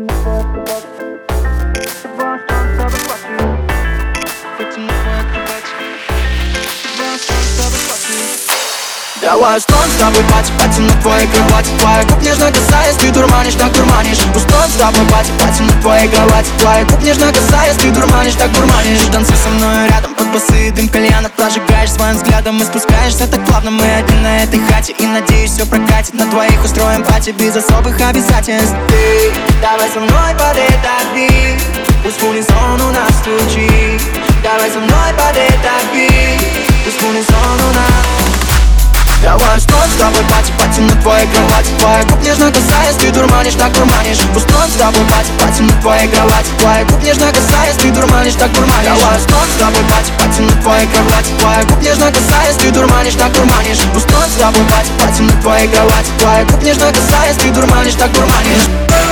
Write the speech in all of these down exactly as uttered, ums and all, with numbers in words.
Давай устроим с тобой пати, пати на твоей кровати. Твоя губ нежно касаясь, ты дурманишь, так дурманишь. Устроим с тобой пати, пати на твоей кровати. Твоя губ нежно касаясь, ты дурманишь, так дурманишь. Танцуй со мной рядом, под басы и дым кальяна. Прожигаешь своим взглядом и спускаешься так плавно. Мы один на этой хате и, надеюсь, все прокатит. На двоих устроим пати без особых обязательств. Ты давай со мной под этот бит, пусть в унисон у нас звучит. Давай со мной под этот бит, пусть в унисон у нас. Давай устроим с тобой пати, пати на твоей кровати. Твоя губ нежно касаясь, ты дурманишь, так дурманишь. Устроим с тобой пати, пати на твоей кровати. Твоя губ нежно касаясь, ты дурманишь, так дурманишь. Давай устроим с тобой пати, пати на твоей кровати. Твоя губ нежно касаясь, ты дурманишь, так дурманишь. Устроим с тобой пати, пати на твоей кровати. Твоя губ нежно касаясь, ты дурманишь, так дурманишь.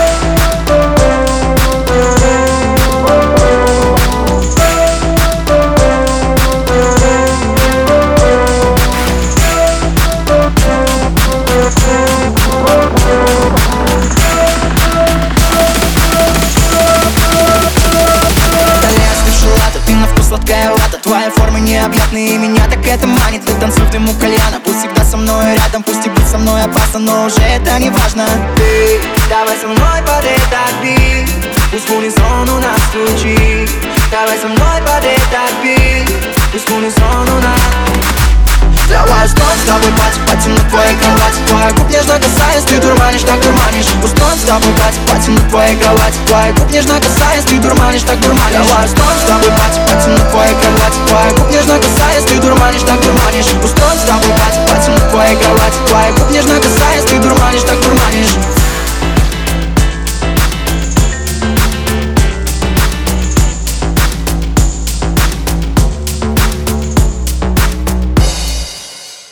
Сладкая вата, твоя форма необъятная, и меня так это манит. Ты танцуй в дыму кальяна, пусть всегда со мной рядом. Пусть и быть со мной опасно, но уже это не важно. Ты давай со мной под этот бит, пусть в унисон у нас звучит. Давай со мной под этот бит, пусть в унисон у нас. Давай устроим с тобой пати, пати на твоей кровати. Твоя губ нежно касаясь, ты дурманишь, так дурманишь. Устроим с тобой пати, пати на твоей кровати. Твоя губ нежно касаясь, ты дурманишь, так дурманишь. Давай устроим с тобой пати, пати на твоей кровати. Твоя губ нежно касаясь, ты дурманишь, так дурманишь. Устроим с тобой пати, пати на твоей кровати. Твоя губ нежно касаясь, ты дурманишь, так дурманишь.